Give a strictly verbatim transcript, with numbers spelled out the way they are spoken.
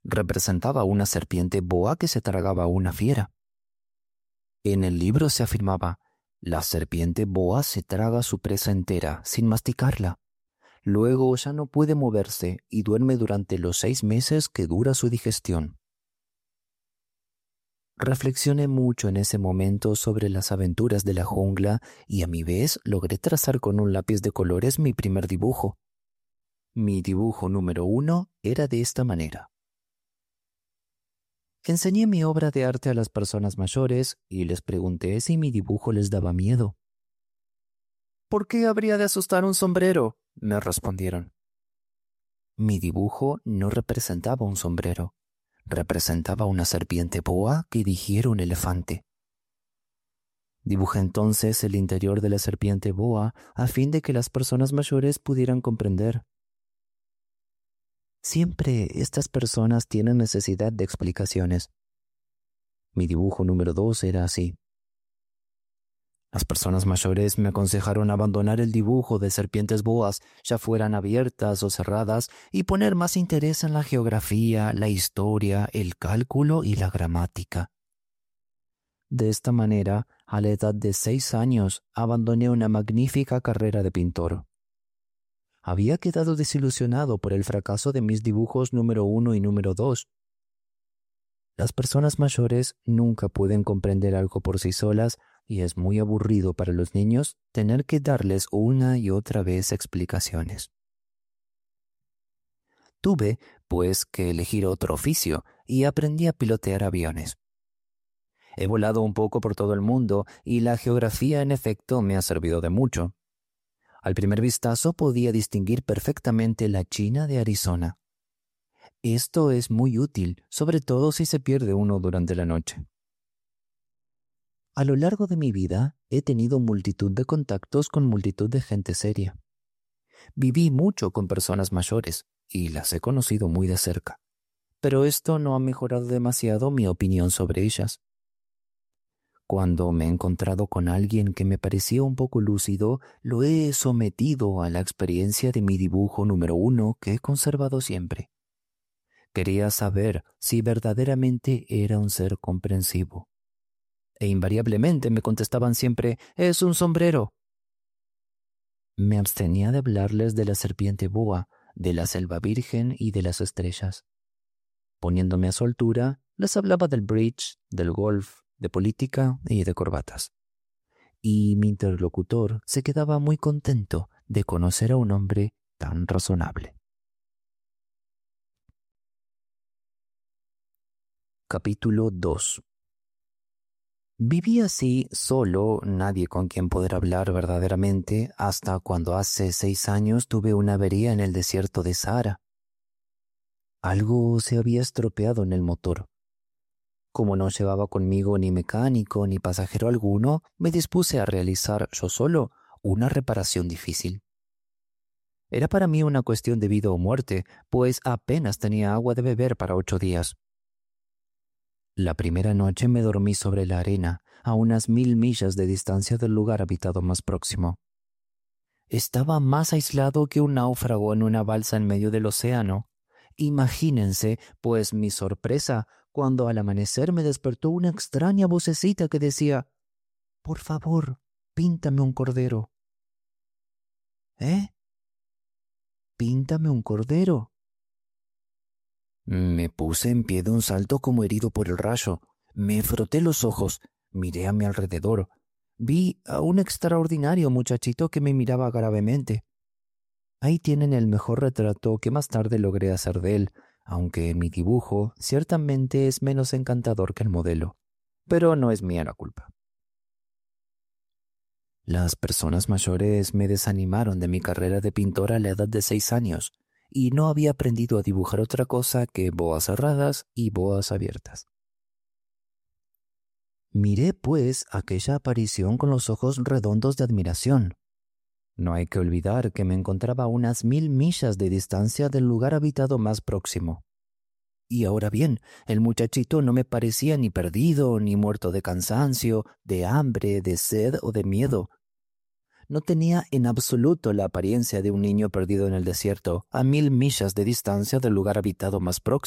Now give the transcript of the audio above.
representaba una serpiente boa que se tragaba a una fiera. En el libro se afirmaba: la serpiente boa se traga su presa entera, sin masticarla. Luego ya no puede moverse y duerme durante los seis meses que dura su digestión. Reflexioné mucho en ese momento sobre las aventuras de la jungla y a mi vez logré trazar con un lápiz de colores mi primer dibujo. Mi dibujo número uno era de esta manera. Enseñé mi obra de arte a las personas mayores y les pregunté si mi dibujo les daba miedo. ¿Por qué habría de asustar un sombrero?, me respondieron. Mi dibujo no representaba un sombrero. Representaba una serpiente boa que digiere un elefante. Dibujé entonces el interior de la serpiente boa a fin de que las personas mayores pudieran comprender. Siempre estas personas tienen necesidad de explicaciones. Mi dibujo número dos era así. Las personas mayores me aconsejaron abandonar el dibujo de serpientes boas, ya fueran abiertas o cerradas, y poner más interés en la geografía, la historia, el cálculo y la gramática. De esta manera, a la edad de seis años, abandoné una magnífica carrera de pintor. Había quedado desilusionado por el fracaso de mis dibujos número uno y número dos. Las personas mayores nunca pueden comprender algo por sí solas y es muy aburrido para los niños tener que darles una y otra vez explicaciones. Tuve, pues, que elegir otro oficio y aprendí a pilotear aviones. He volado un poco por todo el mundo y la geografía en efecto me ha servido de mucho. Al primer vistazo podía distinguir perfectamente la China de Arizona. Esto es muy útil, sobre todo si se pierde uno durante la noche. A lo largo de mi vida he tenido multitud de contactos con multitud de gente seria. Viví mucho con personas mayores y las he conocido muy de cerca, pero esto no ha mejorado demasiado mi opinión sobre ellas. Cuando me he encontrado con alguien que me parecía un poco lúcido, lo he sometido a la experiencia de mi dibujo número uno que he conservado siempre. Quería saber si verdaderamente era un ser comprensivo. E invariablemente me contestaban siempre: «Es un sombrero». Me abstenía de hablarles de la serpiente boa, de la selva virgen y de las estrellas. Poniéndome a su altura, les hablaba del bridge, del golf, de política y de corbatas. Y mi interlocutor se quedaba muy contento de conocer a un hombre tan razonable. Capítulo dos. Viví así, solo, nadie con quien poder hablar verdaderamente, hasta cuando hace seis años tuve una avería en el desierto de Sahara. Algo se había estropeado en el motor. Como no llevaba conmigo ni mecánico ni pasajero alguno, me dispuse a realizar yo solo una reparación difícil. Era para mí una cuestión de vida o muerte, pues apenas tenía agua de beber para ocho días. La primera noche me dormí sobre la arena, a unas mil millas de distancia del lugar habitado más próximo. Estaba más aislado que un náufrago en una balsa en medio del océano. Imagínense, pues, mi sorpresa cuando al amanecer me despertó una extraña vocecita que decía: «Por favor, píntame un cordero». ¿Eh? ¿Píntame un cordero? Me puse en pie de un salto como herido por el rayo. Me froté los ojos, miré a mi alrededor. Vi a un extraordinario muchachito que me miraba gravemente. Ahí tienen el mejor retrato que más tarde logré hacer de él, aunque mi dibujo ciertamente es menos encantador que el modelo. Pero no es mía la culpa. Las personas mayores me desanimaron de mi carrera de pintor a la edad de seis años, y no había aprendido a dibujar otra cosa que boas cerradas y boas abiertas. Miré, pues, aquella aparición con los ojos redondos de admiración. No hay que olvidar que me encontraba a unas mil millas de distancia del lugar habitado más próximo. Y ahora bien, el muchachito no me parecía ni perdido, ni muerto de cansancio, de hambre, de sed o de miedo. No tenía en absoluto la apariencia de un niño perdido en el desierto, a mil millas de distancia del lugar habitado más próximo.